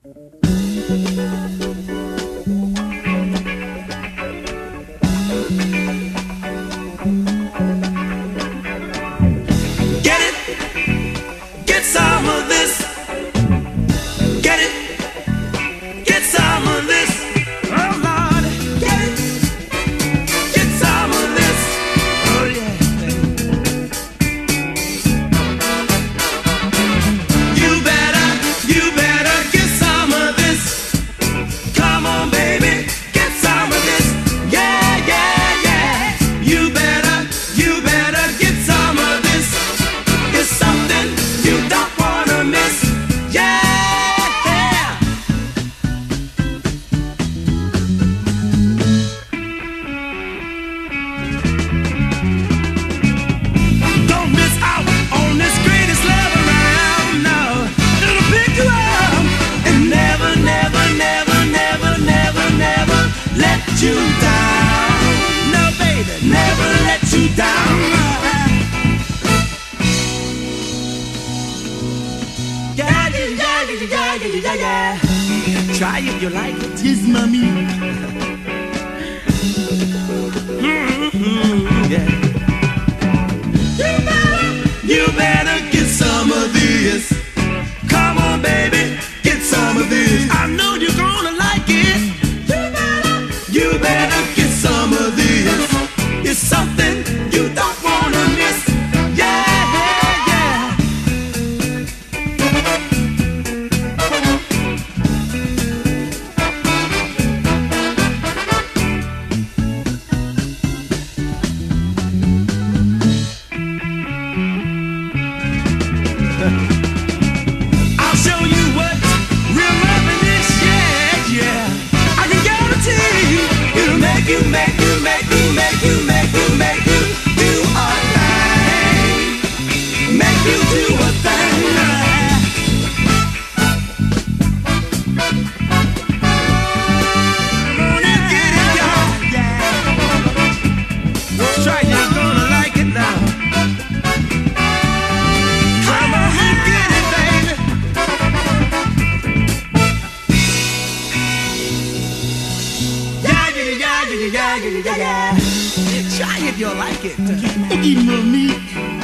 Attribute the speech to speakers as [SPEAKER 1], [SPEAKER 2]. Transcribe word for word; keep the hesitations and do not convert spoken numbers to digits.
[SPEAKER 1] Get it, get some of this. Get it, get some of this. Oh Lord, get it, get some of this. Oh yeah, you better, you better get some of this. Come on, baby, get some of this. Yeah, yeah, yeah. You better, you better get some of this. It's something you don't wanna miss. Yeah. Don't miss out on this greatest love around. No, it'll pick you up and never, never, never, never, never, never let you down. No, baby, never let you down. Yeah, yeah, yeah, yeah, yeah, yeah, yeah, yeah. Try it, you like it. Yes, mommy. Mm-hmm, yeah. You better, you better get some of this. Come on, baby, get some of this. I know you're gonna like it. You better, you better get some of this. It's something you don't wanna miss. Yeah, yeah. I'll show you what real loving is, yeah, yeah. I can guarantee it'll make you, make you, make you, make you, make you, make you do a thing. Make you do a thing. Come on and get it, y'all. Yeah. Try it, you're gonna like it now. Come on and get it, baby. Yeah, yeah, yeah, yeah, yeah, yeah, yeah, yeah. Try it, you'll like it. Oogie, mommy.